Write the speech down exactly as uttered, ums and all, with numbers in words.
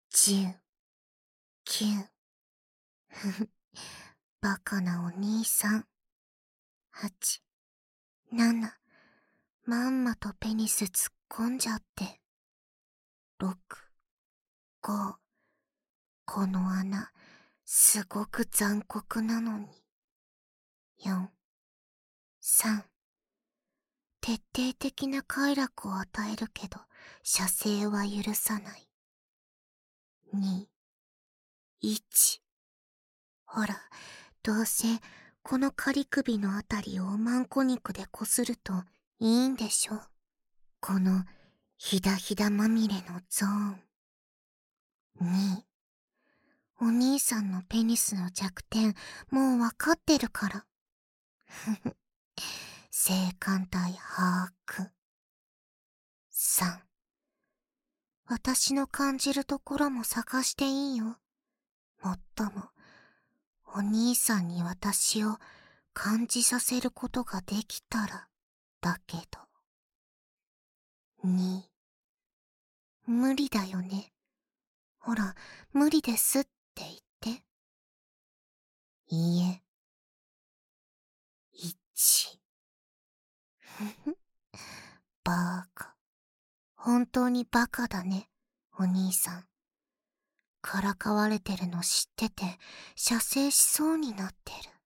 じゅう、きゅう。ふふ。バカなお兄さん。はち、なな。まんまとペニス突っ込んじゃって。ろく、ご。この穴、すごく残酷なのに。よん、さん。徹底的な快楽を与えるけど、射精は許さない。に、いち。ほら、どうせ、この仮首のあたりをおまんこ肉でこするといいんでしょ。この、ひだひだまみれのゾーン。に、お兄さんのペニスの弱点、もうわかってるから。ふふ。性感帯把握。さん、私の感じるところも探していいよ。もっとも、お兄さんに私を感じさせることができたら、だけど。に、無理だよね。ほら、無理ですって言って。いいえ。いち。ふふ。バーカ。本当にバカだね、お兄さん。からかわれてるの知ってて、射精しそうになってる。